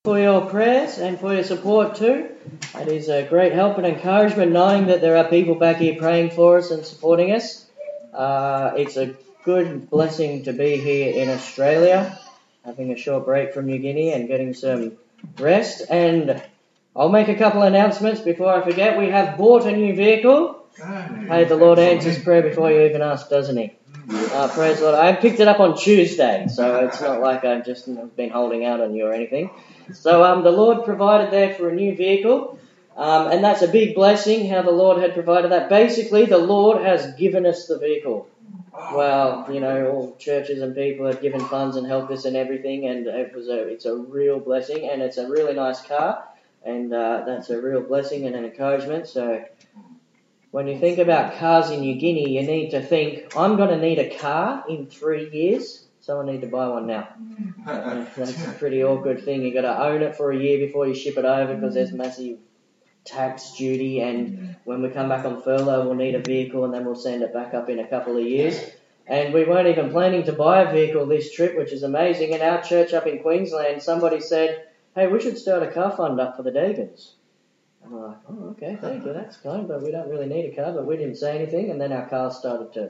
For your prayers and for your support too. It is a great help and encouragement knowing that there are people back here praying for us and supporting us. It's a good blessing to be here in Australia, having a short break from New Guinea and getting some rest. And I'll make a couple of announcements before I forget. We have bought a new vehicle. Hey, the Lord answers prayer before you even ask, doesn't he? Praise the Lord. I picked it up on Tuesday, so it's not like I've just been holding out on you or anything. So the Lord provided there for a new vehicle, and that's a big blessing, how the Lord had provided that. Basically, the Lord has given us the vehicle. Well, all churches and people have given funds and helped us and everything, and it's a real blessing, and it's a really nice car, and that's a real blessing and an encouragement. So when you think about cars in New Guinea, you need to think, I'm going to need a car in 3 years. Someone need to buy one now. That's a pretty awkward thing. You've got to own it for a year before you ship it over because there's massive tax duty, and when we come back on furlough we'll need a vehicle and then we'll send it back up in a couple of years. And we weren't even planning to buy a vehicle this trip, which is amazing. In our church up in Queensland, somebody said, hey, we should start a car fund up for the Deacons. And we're like, oh, okay, thank you, that's kind, but we don't really need a car. But we didn't say anything, and then our car started to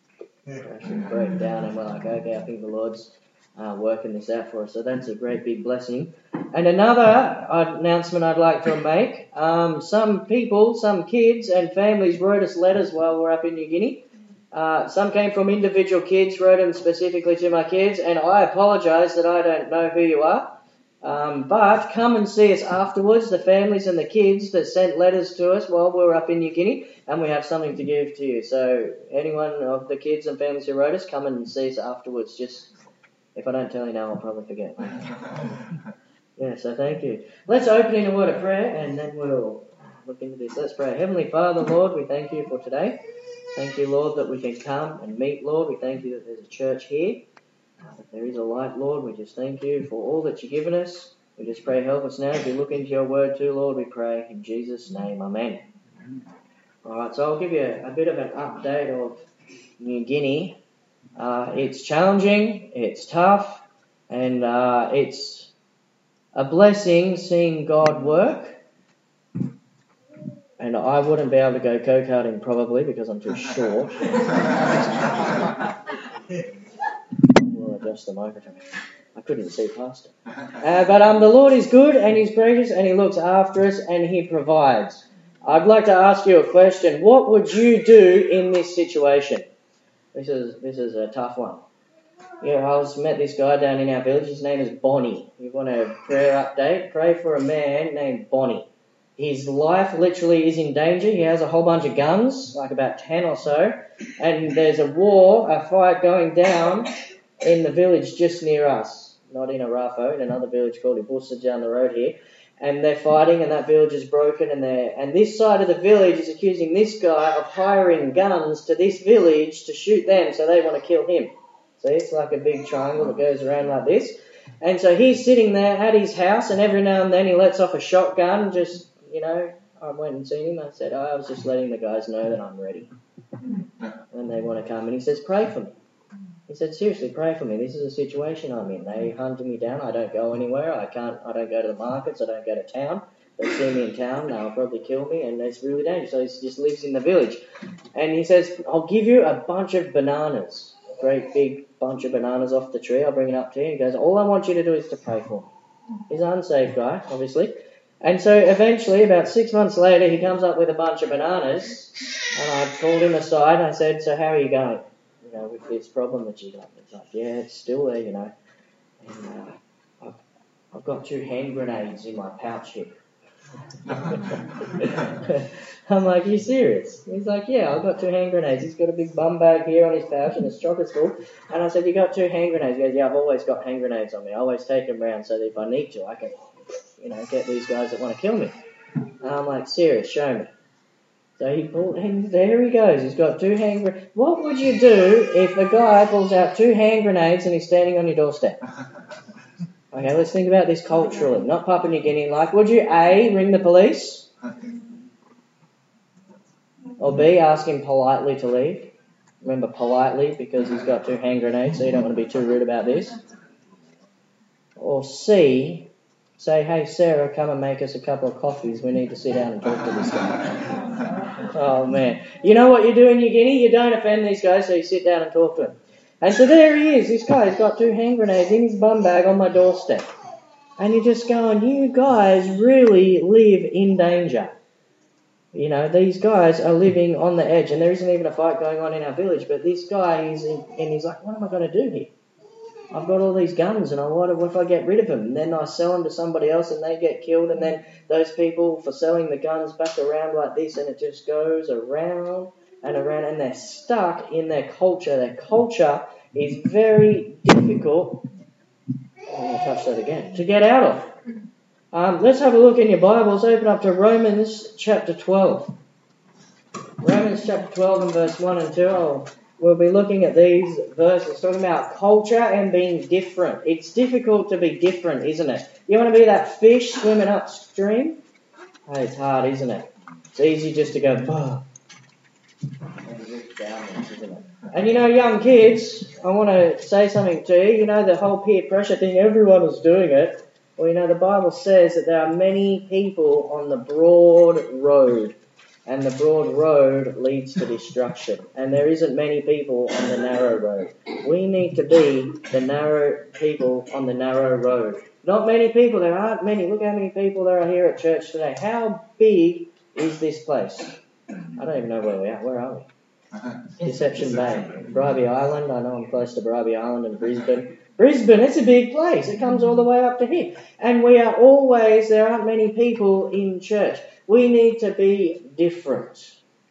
break down, and we're like, okay, I think the Lord's working this out for us. So that's a great big blessing. And another announcement I'd like to make, some people, some kids and families wrote us letters while we're up in New Guinea. Some came from individual kids, wrote them specifically to my kids, and I apologise that I don't know who you are. But come and see us afterwards, the families and the kids that sent letters to us while we were up in New Guinea, and we have something to give to you. So anyone of the kids and families who wrote us, come and see us afterwards. Just, if I don't tell you now, I'll probably forget. Yeah, so thank you. Let's open in a word of prayer, and then we'll look into this. Let's pray. Heavenly Father, Lord, we thank you for today. Thank you, Lord, that we can come and meet, Lord. We thank you that there's a church here. That there is a light, Lord. We just thank you for all that you've given us. We just pray, help us now as we look into your word too, Lord. We pray in Jesus' name, amen. All right, so I'll give you a bit of an update of New Guinea. It's challenging, it's tough, and it's a blessing seeing God work. And I wouldn't be able to go go-karting probably because I'm too short. We'll adjust the microphone. I couldn't see past it. But the Lord is good and He's gracious and He looks after us and He provides. I'd like to ask you a question. What would you do in this situation? This is a tough one. I met this guy down in our village. His name is Bonnie. You want a prayer update? Pray for a man named Bonnie. His life literally is in danger. He has a whole bunch of guns, like about 10 or so, and there's a fight going down in the village just near us, not in Arafo, in another village called Ibusa down the road here, and they're fighting, and that village is broken, and this side of the village is accusing this guy of hiring guns to this village to shoot them, so they want to kill him. See, it's like a big triangle that goes around like this, and so he's sitting there at his house, and every now and then he lets off a shotgun, just, I went and seen him. I said, I was just letting the guys know that I'm ready. And they want to come. And he says, pray for me. He said, seriously, pray for me. This is a situation I'm in. They hunted me down. I don't go anywhere. I don't go to the markets. I don't go to town. They see me in town. They'll probably kill me. And it's really dangerous. So he just lives in the village. And he says, I'll give you a bunch of bananas. A great big bunch of bananas off the tree. I'll bring it up to you. He goes, all I want you to do is to pray for me. He's an unsaved guy, obviously. And so eventually, about 6 months later, he comes up with a bunch of bananas, and I called him aside and I said, so how are you going, with this problem that you got? He's like, yeah, it's still there, and I've got 2 hand grenades in my pouch here. I'm like, are you serious? He's like, yeah, I've got 2 hand grenades. He's got a big bum bag here on his pouch and his chocolate's full. And I said, you got 2 hand grenades? He goes, yeah, I've always got hand grenades on me. I always take them around so that if I need to, I can get these guys that want to kill me. And I'm like, serious, show me. So he pulled, and there he goes. He's got 2 hand grenades. What would you do if a guy pulls out 2 hand grenades and he's standing on your doorstep? Okay, let's think about this culturally, not Papua New Guinea. Like, would you A, ring the police? Or B, ask him politely to leave? Remember, politely, because he's got 2 hand grenades, so you don't want to be too rude about this. Or C, Say, hey, Sarah, come and make us a couple of coffees. We need to sit down and talk to this guy. Oh, man. You know what you do in New Guinea? You don't offend these guys, so you sit down and talk to him. And so there he is. This guy has got 2 hand grenades in his bum bag on my doorstep. And you're just going, you guys really live in danger. You know, these guys are living on the edge. And there isn't even a fight going on in our village. But this guy is in, and he's like, what am I going to do here? I've got all these guns, and what if I get rid of them? And then I sell them to somebody else, and they get killed, and then those people for selling the guns back around like this, and it just goes around and around, and they're stuck in their culture. Their culture is very difficult, I'm going to touch that again, to get out of. Let's have a look in your Bibles. Open up to Romans chapter 12. Romans chapter 12 and verse 1 and 2. We'll be looking at these verses, talking about culture and being different. It's difficult to be different, isn't it? You want to be that fish swimming upstream? Hey, it's hard, isn't it? It's easy just to go, bah. And you know, young kids, I want to say something to you. You know, the whole peer pressure thing, everyone is doing it. Well, you know, the Bible says that there are many people on the broad road. And the broad road leads to destruction. And there isn't many people on the narrow road. We need to be the narrow people on the narrow road. Not many people. There aren't many. Look how many people there are here at church today. How big is this place? I don't even know where we are. Where are we? Deception Bay. Bribie Island. I know I'm close to Bribie Island and Brisbane. Brisbane, it's a big place. It comes all the way up to here. And there aren't many people in church. We need to be different.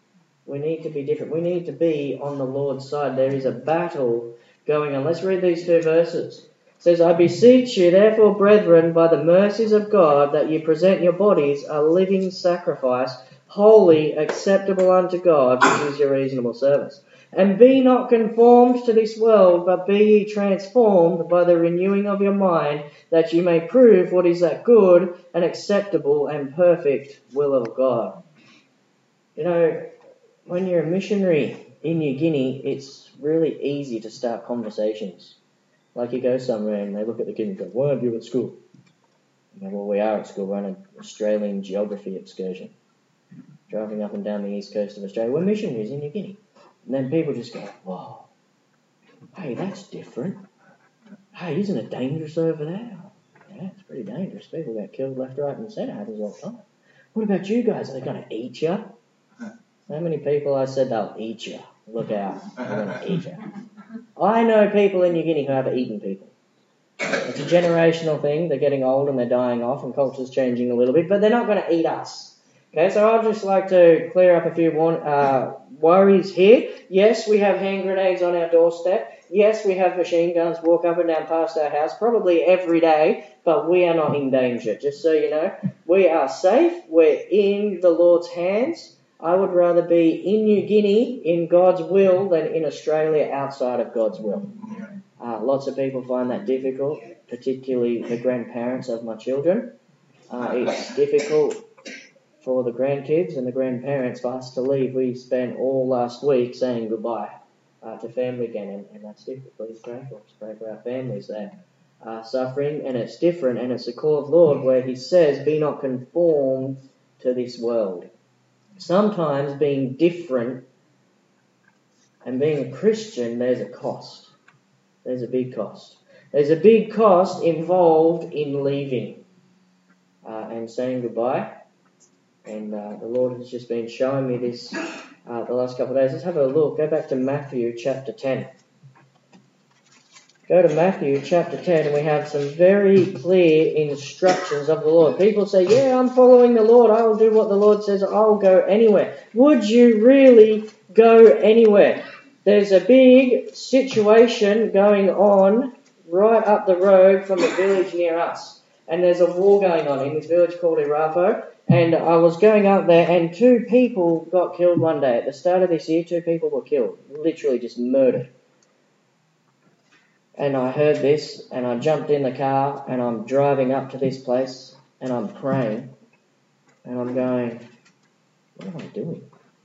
We need to be different. We need to be on the Lord's side. There is a battle going on. Let's read these 2 verses. It says, I beseech you, therefore, brethren, by the mercies of God, that you present your bodies a living sacrifice, holy, acceptable unto God, which is your reasonable service. And be not conformed to this world, but be ye transformed by the renewing of your mind, that you may prove what is that good and acceptable and perfect will of God. You know, when you're a missionary in New Guinea, it's really easy to start conversations. Like you go somewhere and they look at the kid and go, why aren't you at school? You go, well, we are at school. We're on an Australian geography excursion. Driving up and down the east coast of Australia. We're missionaries in New Guinea. And then people just go, whoa, hey, that's different. Hey, isn't it dangerous over there? Yeah, it's pretty dangerous. People get killed left, right and centre. Happens all the time. What about you guys? Are they going to eat you? How many people I said they'll eat you? Look out, they're going to eat you. I know people in New Guinea who have eaten people. It's a generational thing. They're getting old and they're dying off and culture's changing a little bit, but they're not going to eat us. Okay, so I'd just like to clear up a few worries here. Yes, we have hand grenades on our doorstep. Yes, we have machine guns walk up and down past our house probably every day, but we are not in danger. Just so you know, we are safe. We're in the Lord's hands. I would rather be in New Guinea in God's will than in Australia outside of God's will. Lots of people find that difficult, particularly the grandparents of my children. It's difficult for the grandkids and the grandparents for us to leave. We spent all last week saying goodbye to family again, and that's difficult. Please pray for us. Pray for our families that are suffering, and it's different, and it's the call of the Lord where He says, be not conformed to this world. Sometimes being different and being a Christian, there's a cost. There's a big cost. There's a big cost involved in leaving and saying goodbye. And the Lord has just been showing me this the last couple of days. Let's have a look. Go back to Matthew chapter 10. Go to Matthew chapter 10 and we have some very clear instructions of the Lord. People say, yeah, I'm following the Lord. I will do what the Lord says. I'll go anywhere. Would you really go anywhere? There's a big situation going on right up the road from the village near us. And there's a war going on in this village called Irafo. And I was going up there and 2 people got killed one day. At the start of this year, 2 people were killed. Literally just murdered. And I heard this and I jumped in the car and I'm driving up to this place and I'm praying. And I'm going, what am I doing?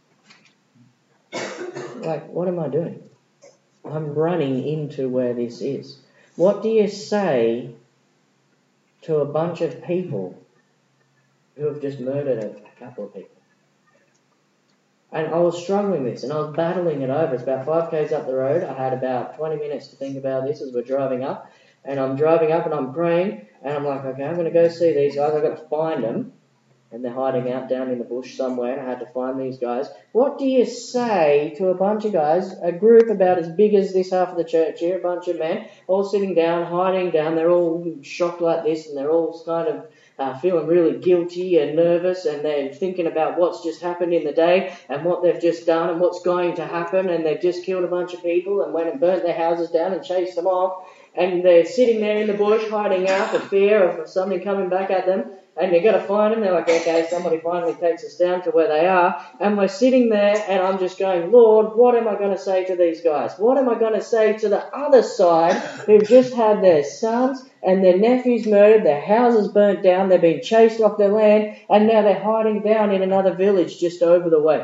Like, what am I doing? I'm running into where this is. What do you say to a bunch of people who have just murdered a couple of people. And I was struggling with this, and I was battling it over. It's about 5 k's up the road. I had about 20 minutes to think about this as we're driving up. And I'm driving up and I'm praying, and I'm like, okay, I'm going to go see these guys. I've got to find them. And they're hiding out down in the bush somewhere, and I had to find these guys. What do you say to a bunch of guys, a group about as big as this half of the church here, a bunch of men, all sitting down, hiding down, they're all shocked like this, and they're all kind of feeling really guilty and nervous, and they're thinking about what's just happened in the day, and what they've just done, and what's going to happen, and they've just killed a bunch of people, and went and burnt their houses down and chased them off, and they're sitting there in the bush, hiding out for fear of something coming back at them. And you've got to find them. They're like, okay, somebody finally takes us down to where they are. And we're sitting there, and I'm just going, Lord, what am I going to say to these guys? What am I going to say to the other side who've just had their sons and their nephews murdered, their houses burnt down, they've been chased off their land, and now they're hiding down in another village just over the way?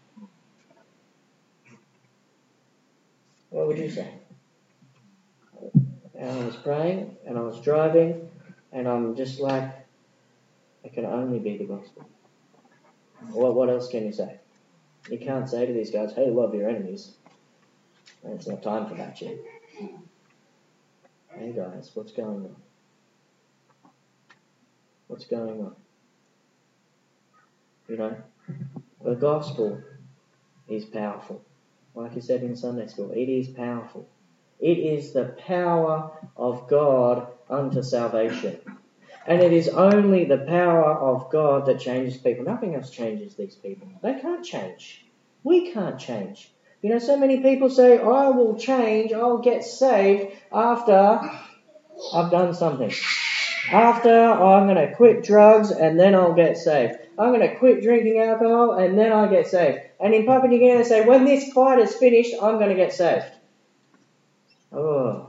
What would you say? And I was praying, and I was driving, and I'm just like, it can only be the gospel. What else can you say? You can't say to these guys, hey, love your enemies. It's not time for that yet. Hey guys, what's going on? What's going on? You know, the gospel is powerful. Like you said in Sunday school, it is powerful. It is the power of God unto salvation. And it is only the power of God that changes people. Nothing else changes these people. They can't change. We can't change. You know, so many people say, I will change, I'll get saved after I've done something. After I'm going to quit drugs and then I'll get saved. I'm going to quit drinking alcohol and then I'll get saved. And in Papua New Guinea they say, when this fight is finished, I'm going to get saved. Oh.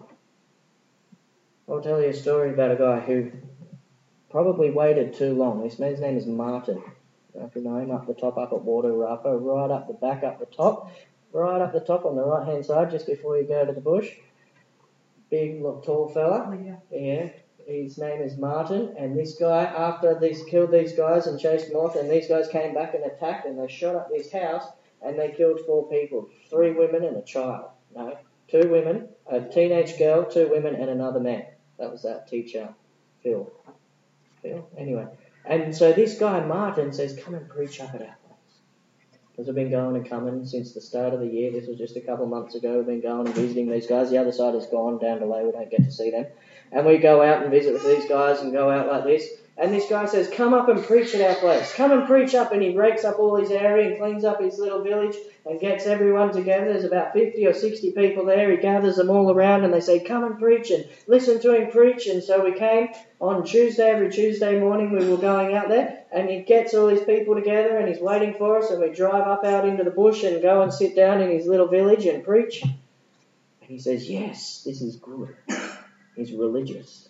I'll tell you a story about a guy who probably waited too long. This man's name is Martin. If you know him, up the top, up at Water Rapa, right up the back, up the top on the right hand side, just before you go to the bush. Big, tall fella. Yeah. His name is Martin, and this guy, after these killed these guys and chased them off, and these guys came back and attacked, and they shot up this house, and they killed 4 people, 3 women and a child. No, 2 women, a teenage girl, 2 women, and another man. That was that teacher, Phil. Anyway, and so this guy Martin says, come and preach up at our place. Because we've been going and coming since the start of the year. This was just a couple of months ago. We've been going and visiting these guys. The other side is gone down to Lay. We don't get to see them. And we go out and visit with these guys and go out like this. And this guy says, come up and preach at our place. Come and preach up. And he rakes up all his area and cleans up his little village and gets everyone together. There's about 50 or 60 people there. He gathers them all around and they say, come and preach, and listen to him preach. And so we came on Tuesday, every Tuesday morning we were going out there, and he gets all these people together and he's waiting for us, and we drive up out into the bush and go and sit down in his little village and preach. And he says, yes, this is good. He's religious.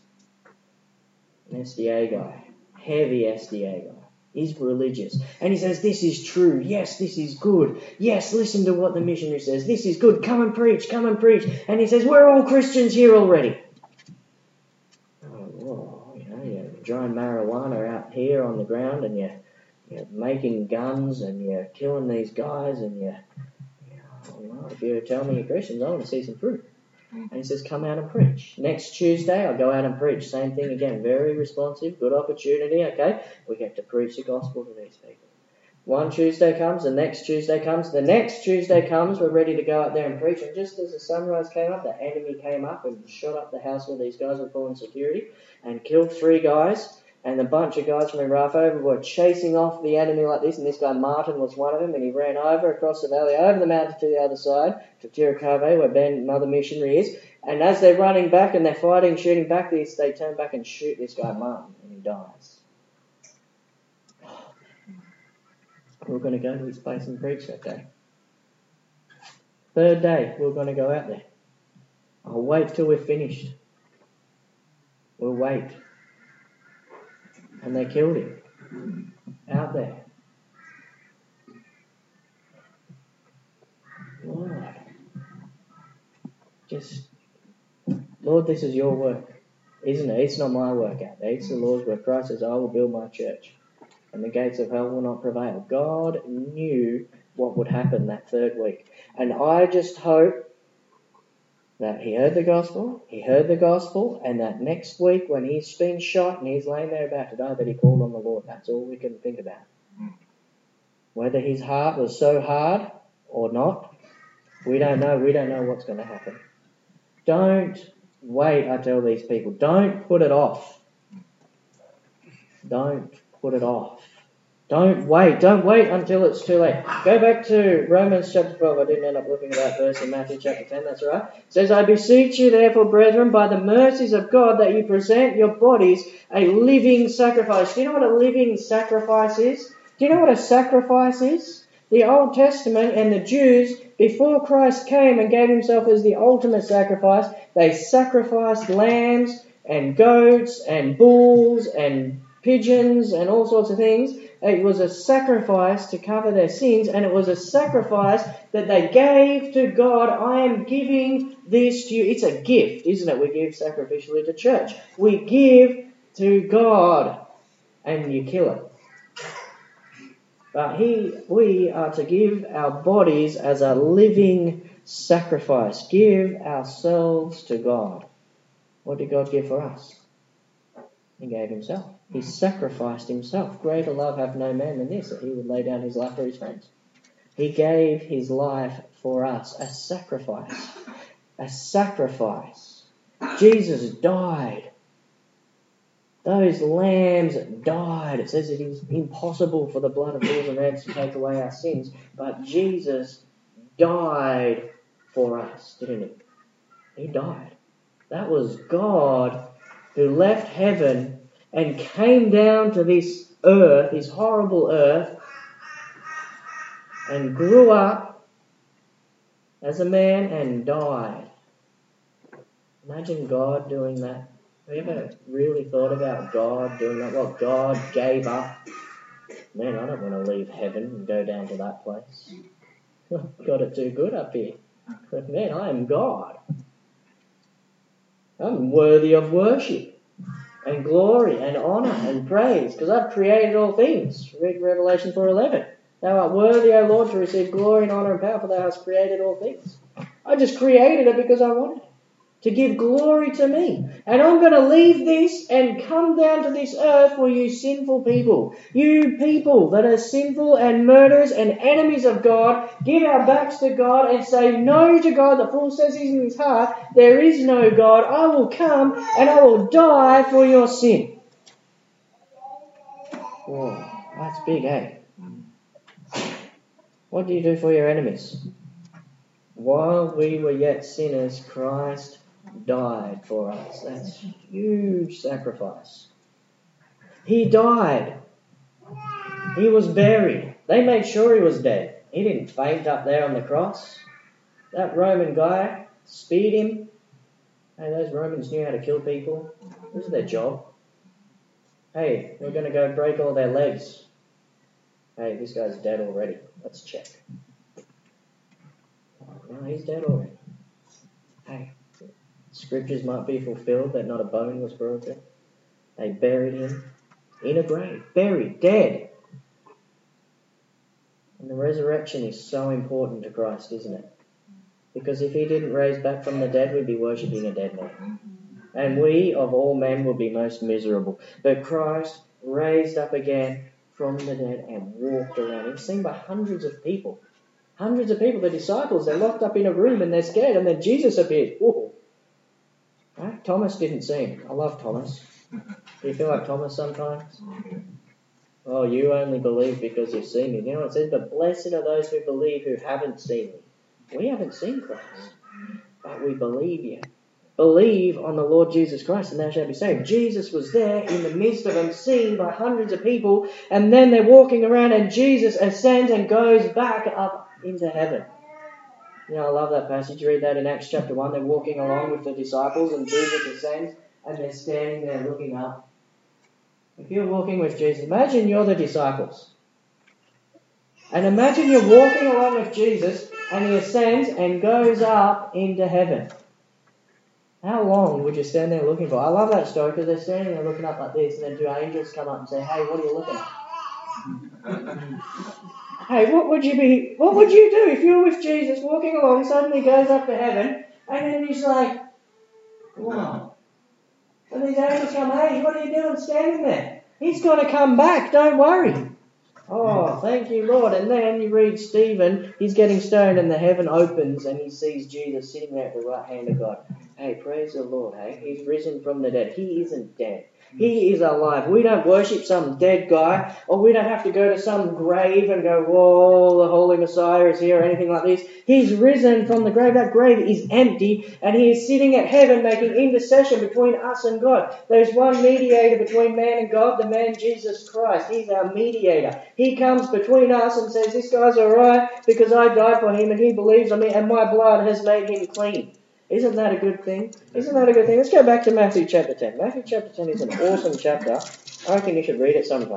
An SDA guy. Heavy SDA guy. He's religious. And he says, this is true. Yes, this is good. Yes, listen to what the missionary says. This is good. Come and preach. Come and preach. And he says, we're all Christians here already. Oh, whoa. You know, you're drying marijuana out here on the ground, and you're making guns, and you're killing these guys, and well, if you tell me you're Christians, I want to see some fruit. And he says, come out and preach. Next Tuesday, I'll go out and preach. Same thing again, very responsive, good opportunity, okay? We get to preach the gospel to these people. One Tuesday comes, the next Tuesday comes, the next Tuesday comes, we're ready to go out there and preach. And just as the sunrise came up, the enemy came up and shot up the house where these guys were pulling security and killed 3 guys. And a bunch of guys from Irafo were chasing off the enemy like this, and this guy Martin was one of them, and he ran over across the valley, over the mountain to the other side, to Tirikave, where Ben, another missionary, is. And as they're running back and they're fighting, shooting back, they turn back and shoot this guy Martin, and he dies. We're going to go to his place and preach that day. 3rd day, we're going to go out there. I'll wait till we're finished. We'll wait. And they killed him out there. Lord, this is your work. Isn't it? It's not my work out there. It's the Lord's work. Christ says, I will build my church, and the gates of hell will not prevail. God knew what would happen that third week. And I just hope that he heard the gospel, and that next week when he's been shot and he's laying there about to die, that he called on the Lord. That's all we can think about. Whether his heart was so hard or not, we don't know. We don't know what's going to happen. Don't wait, I tell these people. Don't put it off. Don't put it off. Don't wait. Don't wait until it's too late. Go back to Romans chapter 12. I didn't end up looking at that verse in Matthew chapter 10. That's right. It says, I beseech you, therefore, brethren, by the mercies of God, that you present your bodies a living sacrifice. Do you know what a living sacrifice is? Do you know what a sacrifice is? The Old Testament and the Jews, before Christ came and gave himself as the ultimate sacrifice, they sacrificed lambs and goats and bulls and pigeons and all sorts of things. It was a sacrifice to cover their sins, and it was a sacrifice that they gave to God. I am giving this to you. It's a gift, isn't it? We give sacrificially to church. We give to God, and you kill it. But we are to give our bodies as a living sacrifice. Give ourselves to God. What did God give for us? He gave himself. He sacrificed himself. Greater love hath no man than this, that he would lay down his life for his friends. He gave his life for us. A sacrifice. A sacrifice. Jesus died. Those lambs died. It says it is impossible for the blood of bulls and rams to take away our sins. But Jesus died for us, didn't he? He died. That was God who left heaven and came down to this earth, this horrible earth, and grew up as a man and died. Imagine God doing that. Have you ever really thought about God doing that? Well, God gave up. Man, I don't want to leave heaven and go down to that place. I've got it too good up here. Man, I am God. I'm worthy of worship and glory and honour and praise, because I've created all things. Read Revelation 4:11. Thou art worthy, O Lord, to receive glory and honour and power, for thou hast created all things. I just created it because I wanted it, to give glory to me. And I'm going to leave this and come down to this earth for you sinful people. You people that are sinful and murderers and enemies of God, give our backs to God and say no to God. The fool says in his heart, there is no God. I will come and I will die for your sin. Whoa, that's big, eh? What do you do for your enemies? While we were yet sinners, Christ died for us. That's a huge sacrifice. He died. He was buried. They made sure he was dead. He didn't faint up there on the cross. That Roman guy speared him. Hey, those Romans knew how to kill people. This is their job. Hey, we're going to go break all their legs. Hey, this guy's dead already. Let's check. No, he's dead already. Hey, scriptures might be fulfilled that not a bone was broken. They buried him in a grave, buried, dead. And the resurrection is so important to Christ, isn't it? Because if he didn't raise back from the dead, we'd be worshipping a dead man. And we, of all men, would be most miserable. But Christ raised up again from the dead and walked around. He was seen by hundreds of people. Hundreds of people, the disciples, they're locked up in a room and they're scared, and then Jesus appeared. Whoa. Right? Thomas didn't see him. I love Thomas. Do you feel like Thomas sometimes? Oh, you only believe because you've seen me. You know what it says? But blessed are those who believe who haven't seen me. We haven't seen Christ, but we believe you. Believe on the Lord Jesus Christ and thou shalt be saved. Jesus was there in the midst of them, seen by hundreds of people, and then they're walking around and Jesus ascends and goes back up into heaven. You know, I love that passage. You read that in Acts chapter 1. They're walking along with the disciples and Jesus ascends and they're standing there looking up. If you're walking with Jesus, imagine you're the disciples. And imagine you're walking along with Jesus and he ascends and goes up into heaven. How long would you stand there looking for? I love that story because they're standing there looking up like this, and then two angels come up and say, "Hey, what are you looking at?" Hey, what would you do if you were with Jesus walking along, suddenly goes up to heaven, and then he's like, "Wow." And these angels come, "Hey, what are you doing standing there? He's going to come back, don't worry." Oh, thank you, Lord. And then you read Stephen, he's getting stoned and the heaven opens and he sees Jesus sitting there at the right hand of God. Hey, praise the Lord, hey? He's risen from the dead. He isn't dead. He is alive. We don't worship some dead guy, or we don't have to go to some grave and go, "Whoa, the Holy Messiah is here," or anything like this. He's risen from the grave. That grave is empty, and he is sitting at heaven making intercession between us and God. There's one mediator between man and God, the man Jesus Christ. He's our mediator. He comes between us and says, "This guy's alright because I died for him and he believes on me and my blood has made him clean." Isn't that a good thing? Isn't that a good thing? Let's go back to Matthew chapter 10. Matthew chapter 10 is an awesome chapter. I reckon you should read it sometime.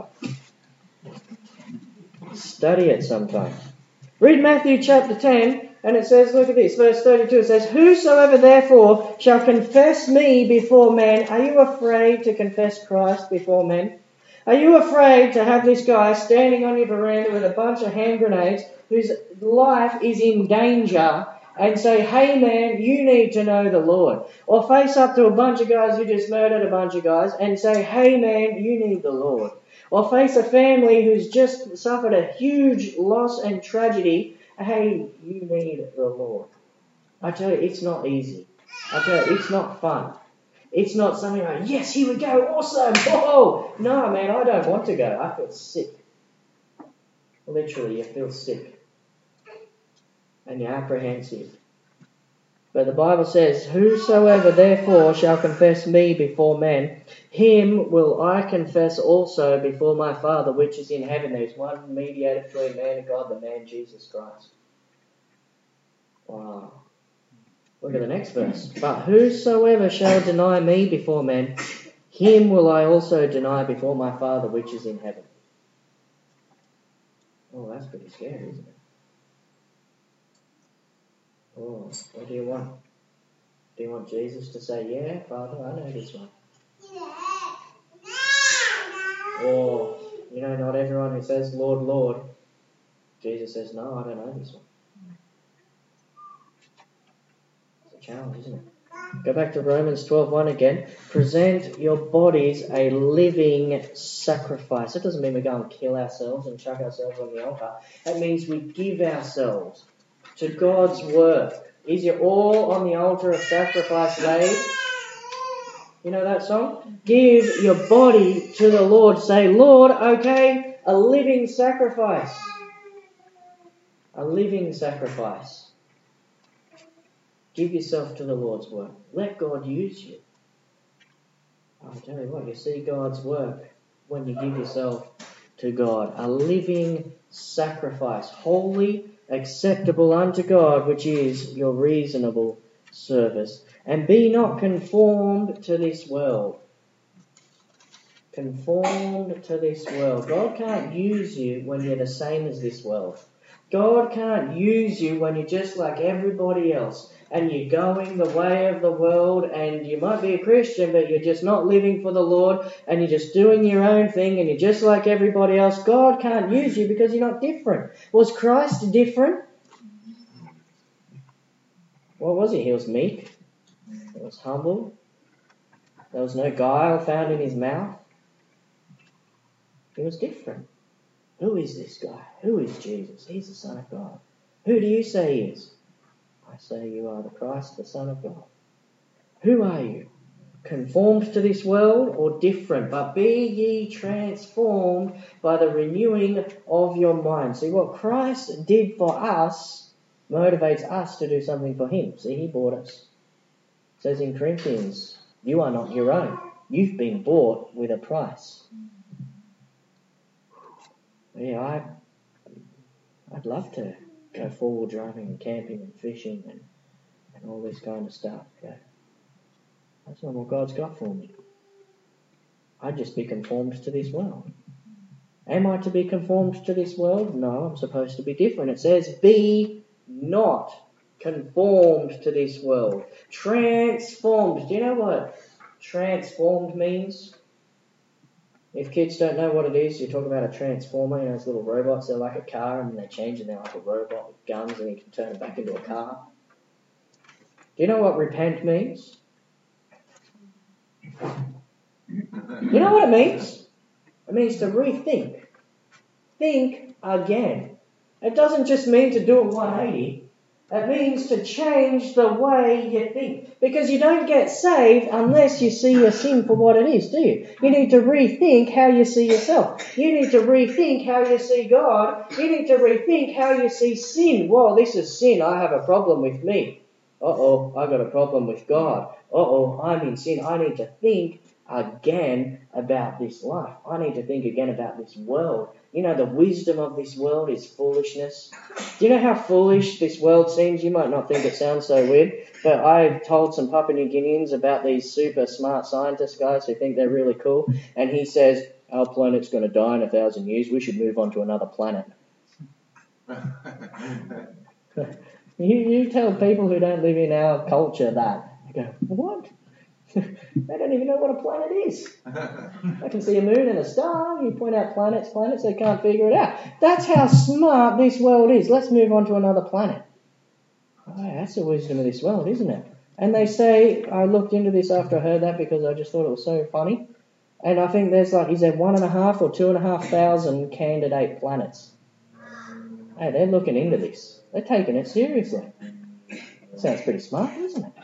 Study it sometime. Read Matthew chapter 10, and it says, look at this, verse 32, it says, "Whosoever therefore shall confess me before men," are you afraid to confess Christ before men? Are you afraid to have this guy standing on your veranda with a bunch of hand grenades whose life is in danger, and say, "Hey man, you need to know the Lord"? Or face up to a bunch of guys who just murdered a bunch of guys and say, "Hey man, you need the Lord"? Or face a family who's just suffered a huge loss and tragedy, "Hey, you need the Lord"? I tell you, it's not easy. I tell you, it's not fun. It's not something like, "Yes, here we go, awesome, whoa." No, man, I don't want to go. I feel sick. Literally, you feel sick. And you're apprehensive. But the Bible says, "Whosoever therefore shall confess me before men, him will I confess also before my Father which is in heaven." There's one mediator between man and God, the man Jesus Christ. Wow. Look at the next verse. "But whosoever shall deny me before men, him will I also deny before my Father which is in heaven." Oh, that's pretty scary, isn't it? Oh, what do you want? Do you want Jesus to say, "Yeah, Father, I know this one"? Or, not everyone who says, "Lord, Lord," Jesus says, "No, I don't know this one." It's a challenge, isn't it? Go back to Romans 12:1 again. "Present your bodies a living sacrifice." That doesn't mean we go and kill ourselves and chuck ourselves on the altar. That means we give ourselves to God's work. "Is your all on the altar of sacrifice laid?" You know that song? Give your body to the Lord. Say, "Lord, okay, a living sacrifice." A living sacrifice. Give yourself to the Lord's work. Let God use you. I'll tell you what, you see God's work when you give yourself to God. A living sacrifice, holy, acceptable unto God, which is your reasonable service. "And be not conformed to this world." Conformed to this world. God can't use you when you're the same as this world. God can't use you when you're just like everybody else and you're going the way of the world, and you might be a Christian but you're just not living for the Lord and you're just doing your own thing and you're just like everybody else. God can't use you because you're not different. Was Christ different? What was he? He was meek. He was humble. There was no guile found in his mouth. He was different. Who is this guy? Who is Jesus? He's the Son of God. Who do you say he is? I say you are the Christ, the Son of God. Who are you? Conformed to this world or different? But be ye transformed by the renewing of your mind. See, what Christ did for us motivates us to do something for him. See, he bought us. It says in Corinthians, you are not your own. You've been bought with a price. Yeah, I'd love to go forward driving and camping and fishing and all this kind of stuff. Yeah. That's not what God's got for me. I'd just be conformed to this world. Am I to be conformed to this world? No, I'm supposed to be different. It says, be not conformed to this world. Transformed. Do you know what transformed means? If kids don't know what it is, you talk about a transformer, those little robots, they're like a car and they change and they're like a robot with guns and you can turn it back into a car. Do you know what repent means? You know what it means? It means to rethink. Think again. It doesn't just mean to do a 180. It means to change the way you think. Because you don't get saved unless you see your sin for what it is, do you? You need to rethink how you see yourself. You need to rethink how you see God. You need to rethink how you see sin. Whoa, this is sin. I have a problem with me. Uh-oh, I got a problem with God. Uh-oh, I'm in sin. I need to think again about this life. I need to think again about this world. You know, the wisdom of this world is foolishness. Do you know how foolish this world seems? You might not think it sounds so weird, but I've told some Papua New Guineans about these super smart scientist guys who think they're really cool, and he says, our planet's going to die in 1,000 years, we should move on to another planet. You tell people who don't live in our culture that. They go, what? They don't even know what a planet is. They can see a moon and a star. You point out planets, they can't figure it out. That's how smart this world is. Let's move on to another planet. Oh, that's the wisdom of this world, isn't it? And they say, I looked into this after I heard that because I just thought it was so funny. And I think there's like, is there 1,500 or 2,500 candidate planets? Hey, they're looking into this. They're taking it seriously. Sounds pretty smart, doesn't it?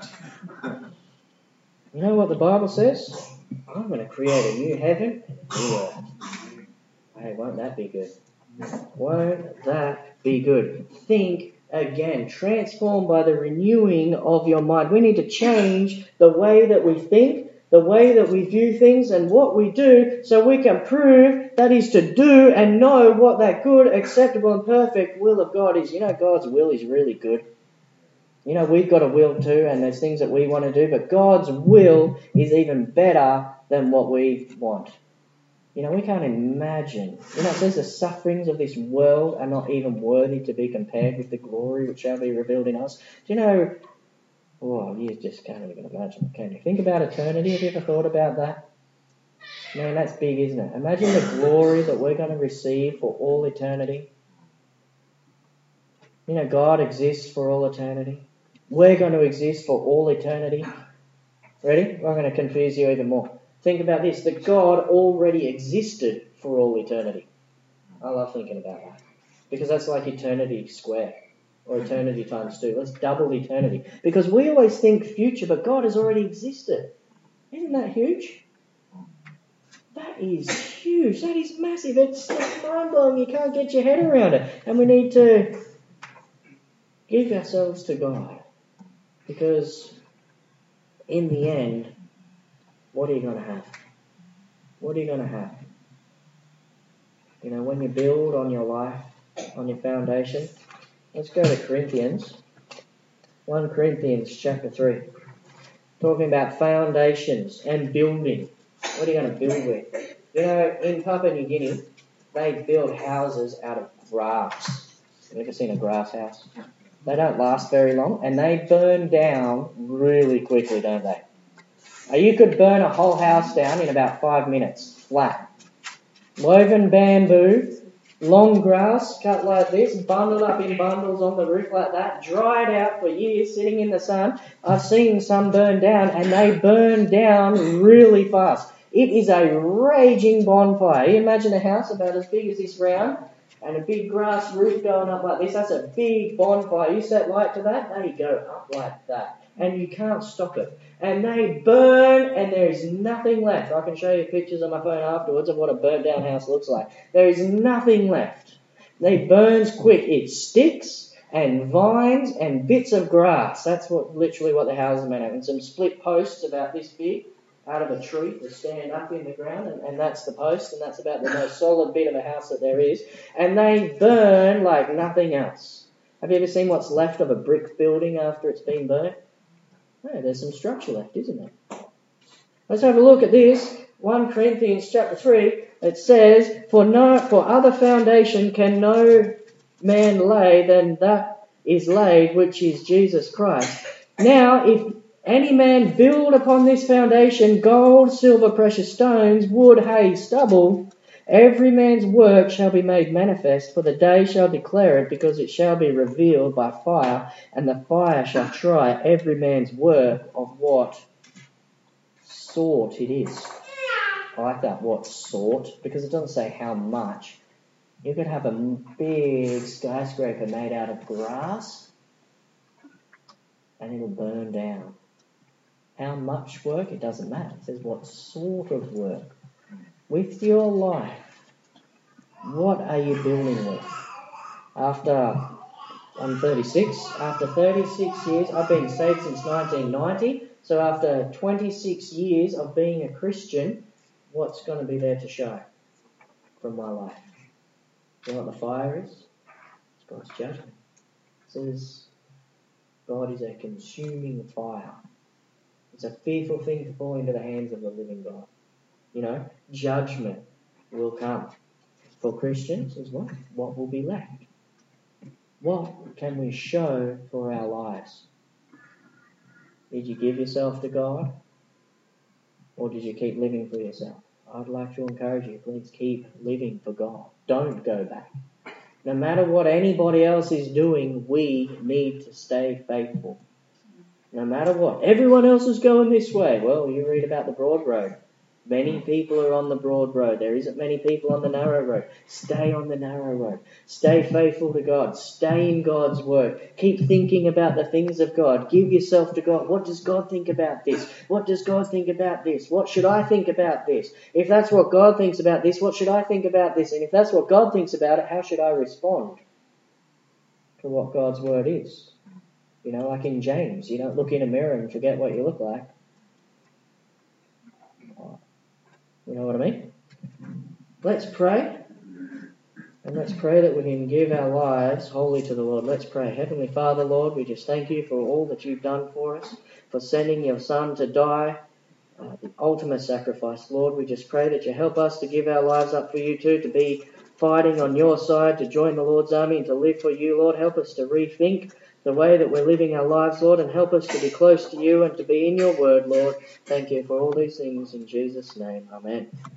You know what the Bible says? I'm going to create a new heaven and a new earth. Hey, won't that be good? Won't that be good? Think again. Transformed by the renewing of your mind. We need to change the way that we think, the way that we view things and what we do so we can prove that is to do and know what that good, acceptable and perfect will of God is. You know, God's will is really good. You know, we've got a will too, and there's things that we want to do, but God's will is even better than what we want. You know, we can't imagine. You know, it says the sufferings of this world are not even worthy to be compared with the glory which shall be revealed in us. Do you know, oh, you just can't even imagine, can you? Think about eternity. Have you ever thought about that? Man, that's big, isn't it? Imagine the glory that we're going to receive for all eternity. You know, God exists for all eternity. We're going to exist for all eternity. Ready? I'm going to confuse you even more. Think about this, that God already existed for all eternity. I love thinking about that. Because that's like eternity squared, or eternity times 2. Let's double eternity. Because we always think future, but God has already existed. Isn't that huge? That is huge. That is massive. It's mind-blowing. You can't get your head around it. And we need to give ourselves to God. Because in the end, what are you going to have? What are you going to have? You know, when you build on your life, on your foundation, let's go to Corinthians. 1 Corinthians chapter 3. Talking about foundations and building. What are you going to build with? You know, in Papua New Guinea, they build houses out of grass. Have you ever seen a grass house? They don't last very long, and they burn down really quickly, don't they? You could burn a whole house down in about 5 minutes, flat. Woven bamboo, long grass, cut like this, bundled up in bundles on the roof like that, dried out for years, sitting in the sun. I've seen some burn down, and they burn down really fast. It is a raging bonfire. You imagine a house about as big as this round, and a big grass roof going up like this. That's a big bonfire. You set light to that, they go up like that. And you can't stop it. And they burn, and there is nothing left. I can show you pictures on my phone afterwards of what a burnt down house looks like. There is nothing left. It burns quick. It sticks and vines and bits of grass. That's literally what the house is made of. And some split posts about this big out of a tree that stand up in the ground, and that's the post, and that's about the most solid bit of a house that there is. And they burn like nothing else. Have you ever seen what's left of a brick building after it's been burnt? No, there's some structure left, isn't there? Let's have a look at this. 1 Corinthians chapter 3, it says, For other foundation can no man lay than that is laid, which is Jesus Christ. Now, if any man build upon this foundation gold, silver, precious stones, wood, hay, stubble, every man's work shall be made manifest, for the day shall declare it, because it shall be revealed by fire, and the fire shall try every man's work of what sort it is. I like that, what sort, because it doesn't say how much. You could have a big skyscraper made out of grass, and it'll burn down. How much work? It doesn't matter. It says what sort of work. With your life, what are you building with? I'm 36. After 36 years, I've been saved since 1990. So after 26 years of being a Christian, what's going to be there to show from my life? You know what the fire is? It's God's judgment. It says God is a consuming fire. It's a fearful thing to fall into the hands of the living God. You know, judgment will come. For Christians as well, what will be left? What can we show for our lives? Did you give yourself to God? Or did you keep living for yourself? I'd like to encourage you, please keep living for God. Don't go back. No matter what anybody else is doing, we need to stay faithful. No matter what. Everyone else is going this way. Well, you read about the broad road. Many people are on the broad road. There isn't many people on the narrow road. Stay on the narrow road. Stay faithful to God. Stay in God's word. Keep thinking about the things of God. Give yourself to God. What does God think about this? What does God think about this? What should I think about this? If that's what God thinks about this, what should I think about this? And if that's what God thinks about it, how should I respond to what God's word is? You know, like in James, you don't look in a mirror and forget what you look like. You know what I mean? Let's pray. And let's pray that we can give our lives wholly to the Lord. Let's pray. Heavenly Father, Lord, we just thank you for all that you've done for us, for sending your Son to die, the ultimate sacrifice. Lord, we just pray that you help us to give our lives up for you too, to be fighting on your side, to join the Lord's army and to live for you, Lord. Help us to rethink the way that we're living our lives, Lord, and help us to be close to you and to be in your word, Lord. Thank you for all these things in Jesus' name. Amen.